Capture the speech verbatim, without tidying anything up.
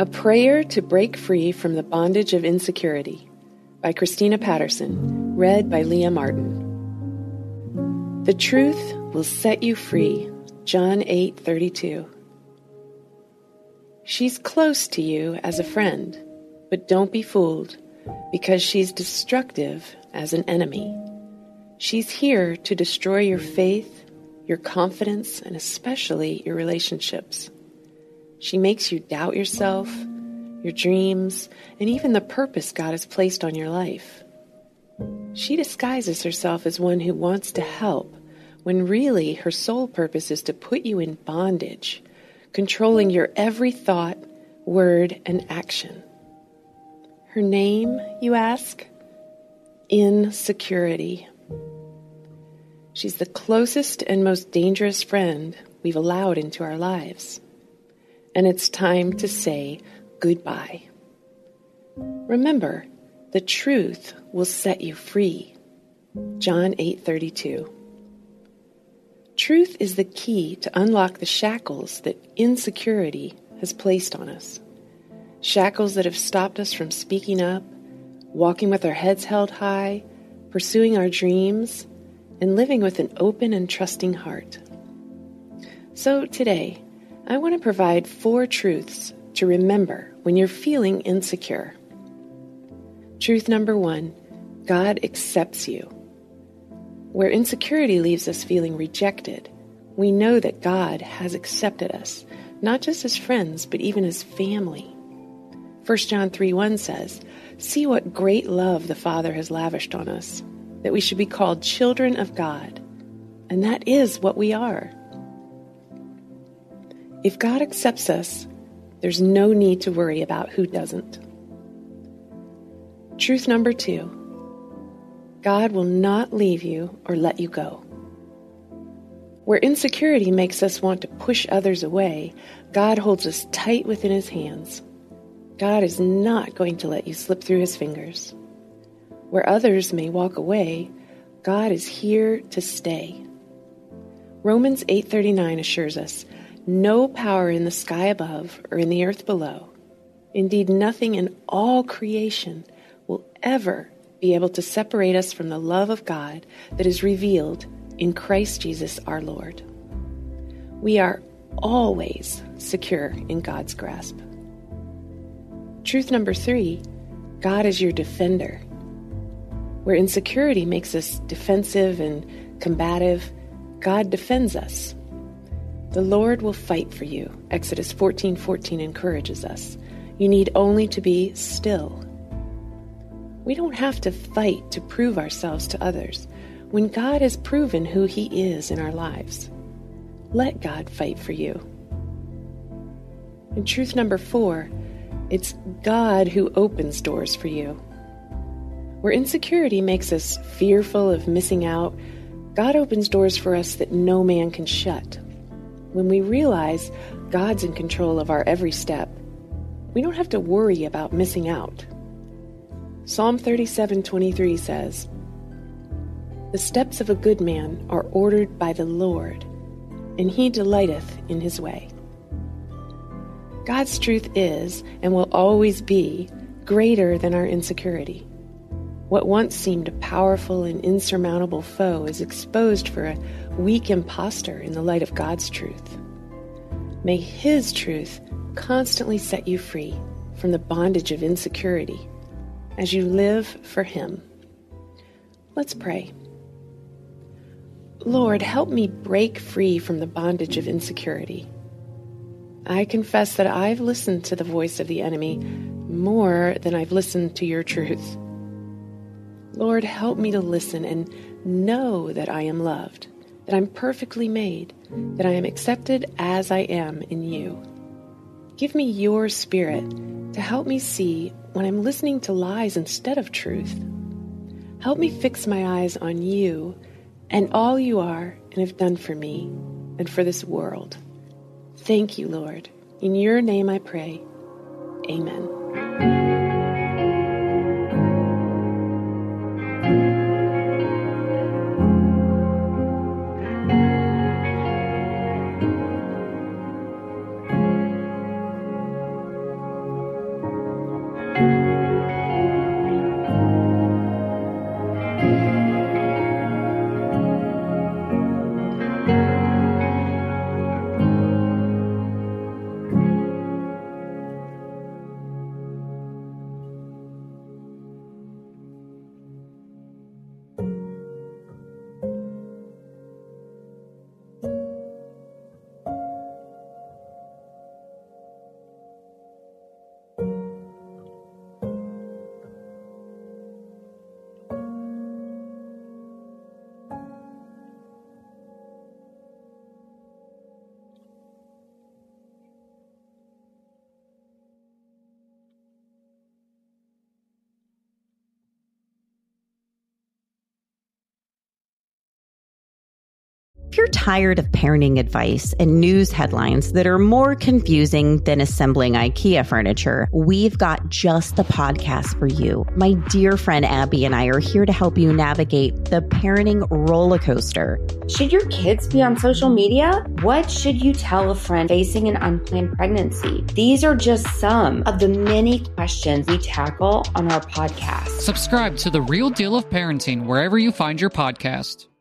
A Prayer to Break Free from the Bondage of Insecurity by Christina Patterson, read by Leah Martin. The truth will set you free, John eight thirty-two. She's close to you as a friend, but don't be fooled, because she's destructive as an enemy. She's here to destroy your faith, your confidence, and especially your relationships. She makes you doubt yourself, your dreams, and even the purpose God has placed on your life. She disguises herself as one who wants to help, when really her sole purpose is to put you in bondage, controlling your every thought, word, and action. Her name, you ask? Insecurity. She's the closest and most dangerous friend we've allowed into our lives. And it's time to say goodbye. Remember, the truth will set you free. John eight thirty-two. Truth is the key to unlock the shackles that insecurity has placed on us. Shackles that have stopped us from speaking up, walking with our heads held high, pursuing our dreams, and living with an open and trusting heart. So today, I want to provide four truths to remember when you're feeling insecure. Truth number one, God accepts you. Where insecurity leaves us feeling rejected, we know that God has accepted us, not just as friends, but even as family. First John three one says, "See what great love the Father has lavished on us, that we should be called children of God." And that is what we are. If God accepts us, there's no need to worry about who doesn't. Truth number two, God will not leave you or let you go. Where insecurity makes us want to push others away, God holds us tight within His hands. God is not going to let you slip through His fingers. Where others may walk away, God is here to stay. Romans eight thirty-nine assures us, no power in the sky above or in the earth below, indeed nothing in all creation, will ever be able to separate us from the love of God that is revealed in Christ Jesus our Lord. We are always secure in God's grasp. Truth number three, God is your defender. Where insecurity makes us defensive and combative, God defends us. The Lord will fight for you. Exodus fourteen fourteen encourages us. You need only to be still. We don't have to fight to prove ourselves to others when God has proven who He is in our lives. Let God fight for you. And truth number four, it's God who opens doors for you. Where insecurity makes us fearful of missing out, God opens doors for us that no man can shut. When we realize God's in control of our every step, we don't have to worry about missing out. Psalm thirty-seven twenty-three says, "The steps of a good man are ordered by the Lord, and He delighteth in His way." God's truth is, and will always be, greater than our insecurity. What once seemed a powerful and insurmountable foe is exposed for a weak imposter in the light of God's truth. May His truth constantly set you free from the bondage of insecurity as you live for Him. Let's pray. Lord, help me break free from the bondage of insecurity. I confess that I've listened to the voice of the enemy more than I've listened to your truth. Lord, help me to listen and know that I am loved, that I'm perfectly made, that I am accepted as I am in you. Give me your Spirit to help me see when I'm listening to lies instead of truth. Help me fix my eyes on you and all you are and have done for me and for this world. Thank you, Lord. In your name I pray. Amen. If you're tired of parenting advice and news headlines that are more confusing than assembling IKEA furniture, we've got just the podcast for you. My dear friend Abby and I are here to help you navigate the parenting roller coaster. Should your kids be on social media? What should you tell a friend facing an unplanned pregnancy? These are just some of the many questions we tackle on our podcast. Subscribe to The Real Deal of Parenting wherever you find your podcast.